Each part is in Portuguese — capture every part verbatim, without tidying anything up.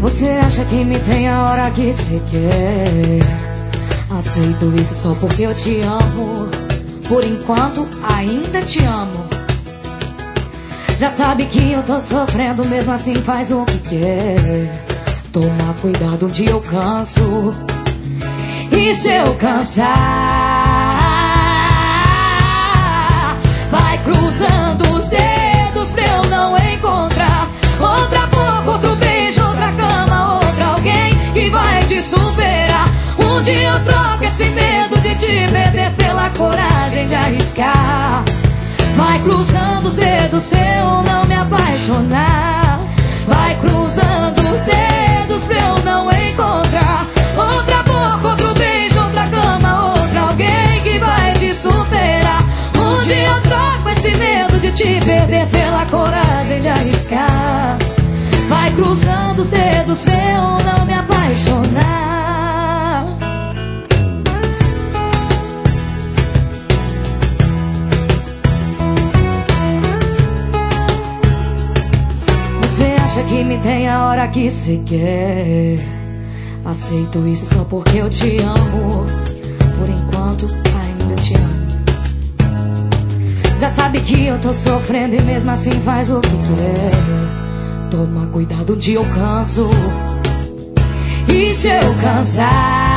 Você acha que me tem a hora que você quer? Aceito isso só porque eu te amo. Por enquanto ainda te amo. Já sabe que eu tô sofrendo, mesmo assim faz o que quer. Toma cuidado, um dia eu canso. E se eu cansar, vai cruzando os dedos pra eu não encontrar outra boca, outro beijo, outra cama, outra alguém que vai te superar. Um dia eu troco esse medo de te perder pela coragem de arriscar. Vai cruzando os dedos pra eu não me apaixonar. Vai cruzando os dedos pra eu não encontrar outra boca, outro beijo, outra cama, outra alguém que vai te superar. Um dia eu troco esse medo de te perder pela coragem de arriscar. Vai cruzando os dedos pra eu não me apaixonar. Que me tem a hora que cê quer. Aceito isso só porque eu te amo. Por enquanto ainda te amo. Já sabe que eu tô sofrendo e mesmo assim faz o que quer. Toma cuidado, um dia eu canso. E se eu cansar,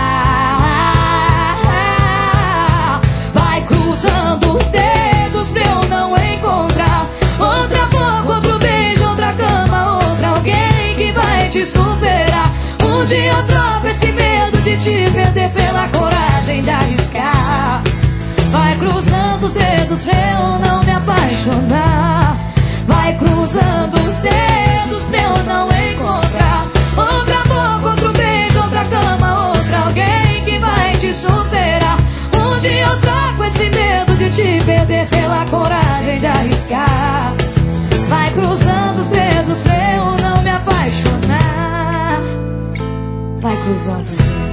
vai cruzando os dedos pra eu não encontrar outra boca, outro beijo, outra cama, alguém que vai te superar. Um dia eu troco esse medo de te perder pela coragem de arriscar. Vai cruzando os dedos pra eu não me apaixonar. Vai cruzando os dedos pra eu não encontrar outra boca, outro beijo, outra cama, outra alguém que vai te superar. Um dia eu troco esse medo de te perder pela coragem de arriscar. Vai cruzando os dedos pra eu não me apaixonar. Vai cruzando os dedos.